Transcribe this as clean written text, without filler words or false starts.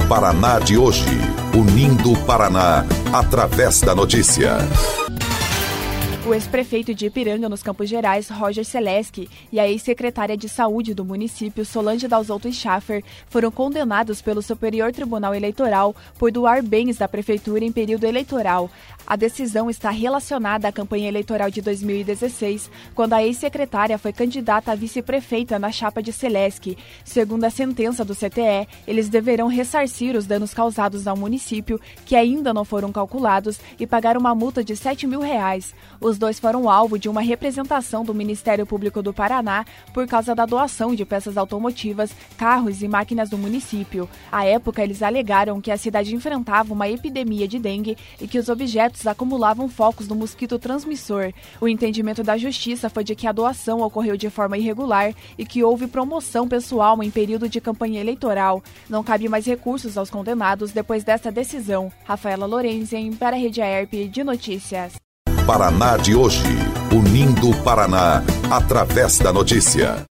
Paraná de hoje, unindo o Paraná através da notícia. O ex-prefeito de Ipiranga, nos Campos Gerais, Roger Seleski, e a ex-secretária de Saúde do município, Solange Dalzotto Schaffer, foram condenados pelo Superior Tribunal Eleitoral por doar bens da prefeitura em período eleitoral. A decisão está relacionada à campanha eleitoral de 2016, quando a ex-secretária foi candidata a vice-prefeita na chapa de Seleski. Segundo a sentença do CTE, eles deverão ressarcir os danos causados ao município, que ainda não foram calculados, e pagar uma multa de R$7 mil. Os dois foram alvo de uma representação do Ministério Público do Paraná por causa da doação de peças automotivas, carros e máquinas do município. À época, eles alegaram que a cidade enfrentava uma epidemia de dengue e que os objetos acumulavam focos do mosquito transmissor. O entendimento da Justiça foi de que a doação ocorreu de forma irregular e que houve promoção pessoal em período de campanha eleitoral. Não cabe mais recursos aos condenados depois desta decisão. Rafaela Lorenzen, para a Rede AERP de Notícias. Paraná de hoje, unindo o Paraná através da notícia.